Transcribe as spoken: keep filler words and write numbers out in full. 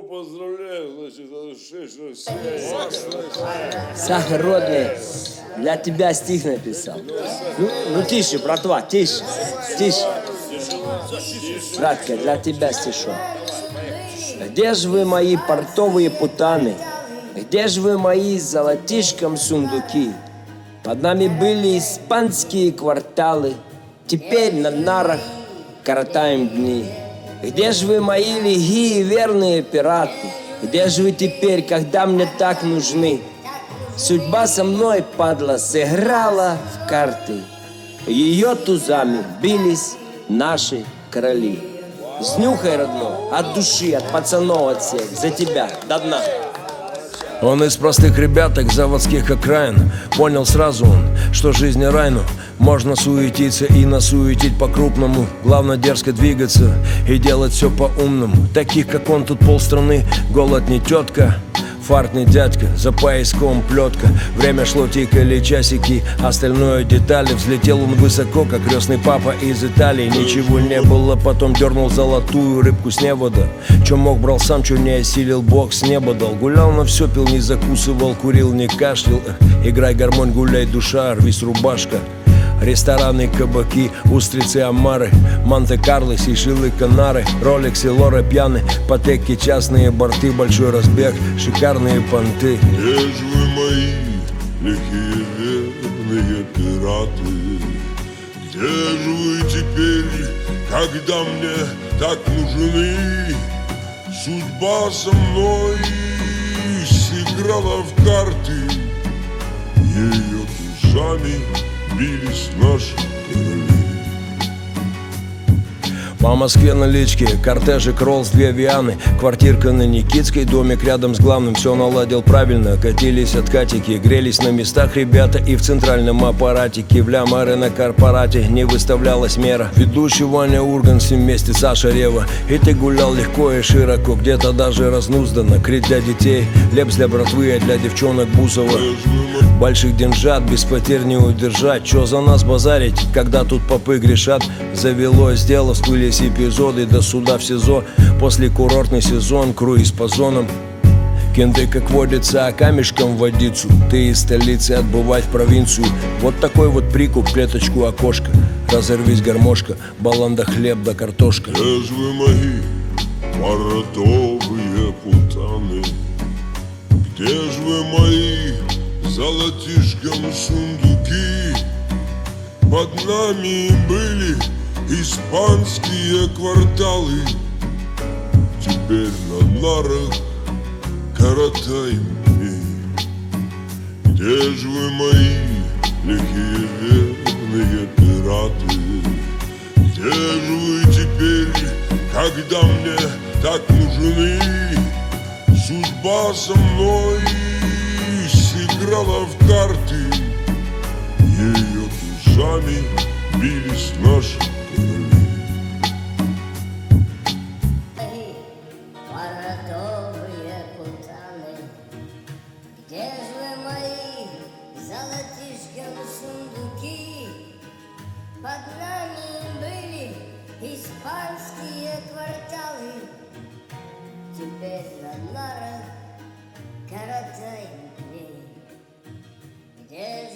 Ну, поздравляю, значит, это шесть семь. Сахар, родный, для тебя стих написал. Ну, ну тише, братва, тише, тише. Братка, для тебя стишок. Где же вы, мои портовые путаны? Где же вы, мои золотишком сундуки? Под нами были испанские кварталы, теперь на нарах коротаем дни. Где же вы, мои лихие верные пираты? Где же вы теперь, когда мне так нужны? Судьба со мной, падла, сыграла в карты. Ее тузами бились наши короли. Снюхай, родной, от души, от пацанов, от всех, за тебя, до дна. Он из простых ребяток заводских окраин. Понял сразу он, что жизнь рай, но можно суетиться и насуетить по-крупному. Главное дерзко двигаться и делать все по-умному. Таких, как он, тут полстраны. Голод не тетка, фарт не дядька, за пояском плетка. Время шло, тикали часики, остальное детали. Взлетел он высоко, как крестный папа из Италии. Ничего не было, потом дернул золотую рыбку с невода. Че мог, брал сам, че не осилил, Бог с неба дал. Гулял на все, пил, не закусывал, курил, не кашлял. Играй гармонь, гуляй, душа, рвись рубашка. Рестораны, кабаки, устрицы, омары, Монте-Карло, Сейшелы, Канары, Ролексы, Лоры, пьяны, патеки, частные борты, большой разбег, шикарные понты. Где же вы, мои лихие верные пираты? Где же вы теперь, когда мне так нужны? Судьба со мной сыграла в карты, ее тузами бились наши короли. По Москве налички, кортежик, Роллс, две Вианы, квартирка на Никитской, домик рядом с главным. Все наладил правильно, катились откатики, грелись на местах ребята и в центральном аппаратике. В лямары на корпорате не выставлялась мера. Ведущий Ваня Ургант, вместе Саша Рева. И ты гулял легко и широко, где-то даже разнузданно. Крит для детей, лепс для братвы, а для девчонок Бусова. Больших деньжат без потерь не удержать. Че за нас базарить, когда тут попы грешат? Завелось дело, всплылись эпизоды до суда в СИЗО. После курортный сезон, круиз по зонам. Кенты, как водится, а камешком в водицу. Ты из столицы отбывать в провинцию. Вот такой вот прикуп, клеточку окошко. Разорвись гармошка, баланда хлеб да картошка. Где же вы, мои портовые путаны? Где же вы, мои золотишком сундуки? Под нами были испанские кварталы, теперь на нарах коротаем дни. Где же вы, мои лихие верные пираты? Где же вы теперь, когда мне так нужны? Судьба со мной сыграла в карты, ее тузами бились наши короли. Портовые путаны, где же вы, мои золотишком сундуки? Под нами были испанские кварталы, теперь на нарах коротаем дни. Где